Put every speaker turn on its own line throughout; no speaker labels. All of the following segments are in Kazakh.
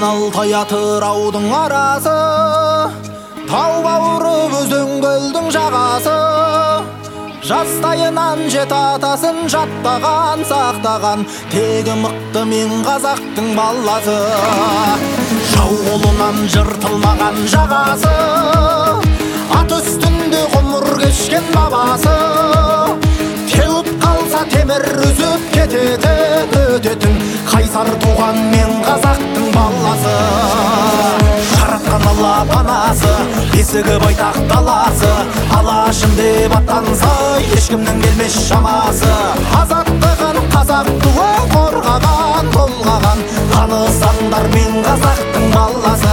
Алтай атыраудың арасы, тау бауыры өзен көлдің жағасы. Жастайынан жет атасын жаттаған, сақтаған, тегі мықты мен қазақтың баласы. Жау қолынан жыртылмаған жағасы, ат үстінде ғұмыр кешкен бабасы. Теуіп қалса темір үзіп кететін, өтетін, қайсар туған мен қазақтың баласы. Жаратқан Алла панасы, бесігі байтақ даласы. Алашым деп аттанса, ешкімнің келмес шамасы. Азаттығын қазақ туы қорғаған, толғаған, танысаңдар мен қазақтың баласы.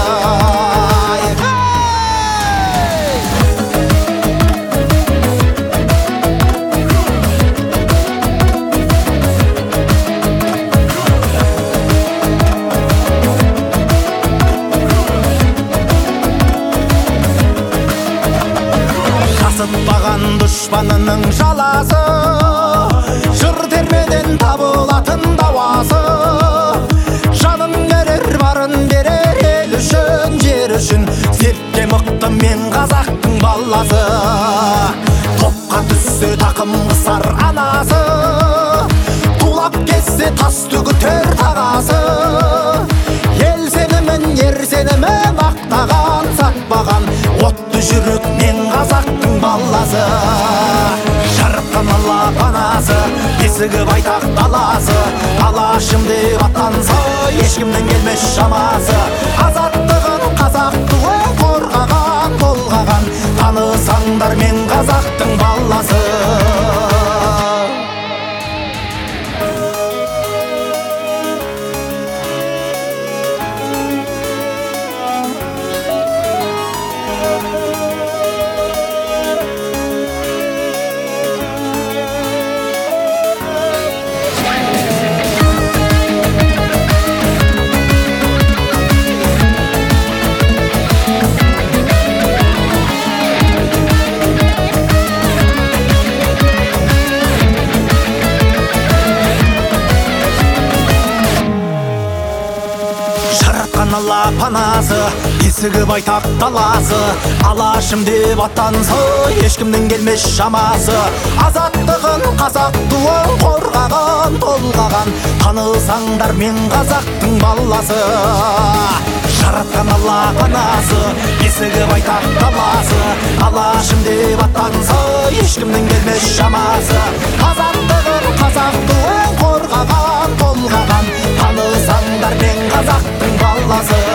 Жасытпаған дұшпанының жаласы, жыр термеден табылатын дауасы. Жанын берер, барын берер, ел үшін, жер үшін. Зерттен мықты мен қазақтың баласы. Топқа түссе тақым қысар анасы, тулап кетсе тас төгітер тағасы. Ел сенімін, ер сенімін ақтаған, сатпаған, отты жүрек мен қазақтың баласы. Жаратқан Алла панасы, бесігі байтақ даласы. Алашым деп аттанса, ешкімнің келмес шамасы. Азаттығын қазақ туы қорғаған, толғаған, танысаңдар мен қазақтың баласы. Алла панасы, бесігі байтақ даласы. Алашым деп аттанса, ешкімнің келмес шамасы. Азаттығын қазақ туын қорғаған, толғаған, танысаңдар мен қазақтың баласы. Жаратқан Алла панасы, бесігі байтақ даласы. Алашым деп аттанса, ешкімнің келмес шамасы. Азаттығын қазақ туын қорғаған, толғаған, танысаңдар мен қазақтың баласы.